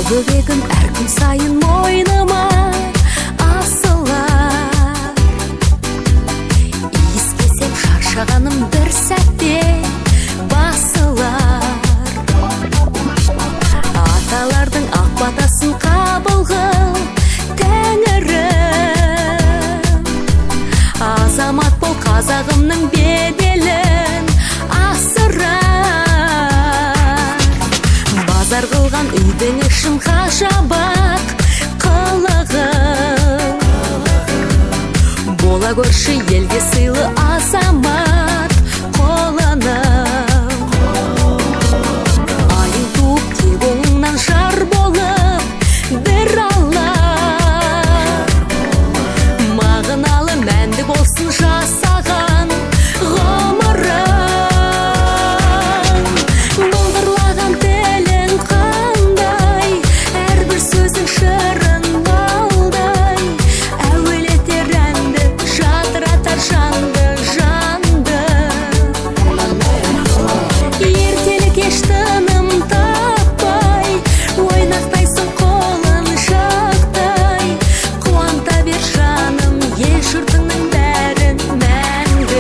бөгегім әр күн сайын мойныма асылар. Иіскесем шаршағаным бір сәтте басылар. Аталардың ақ батасын қабыл қыл Тәңірім. Азамат бол қазағымның беделін асырар. Базар қылған үйдің ішін қашабақ қылығым. Бола көрші елге сыйлы азамат қолыным. Айың туып тек оңынан жар болып бір алар. Мағыналы мәнді болсын жасаған ғұмырым. Бұлдырлаған тілің қандай, әрбір сөзің шырын балдай. Әуелетер әнді, жадыратар жанды жанды. Ертелі кеш тыным таппай, ойнақтайсың қолын шақтай. Қуанта бер жаным, ел жұртыңның бәрін мәңгі.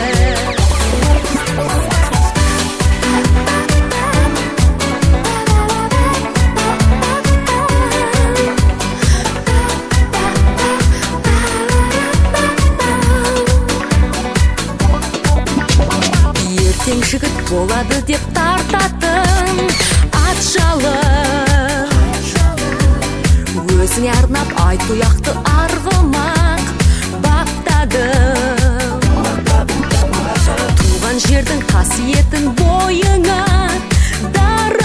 Ертең жігіт болады деп тартатын ат жалы. Өзіңе арнап ай тұяқты арғымақ баптадым. Туған жердің қасиетін бойыңа дары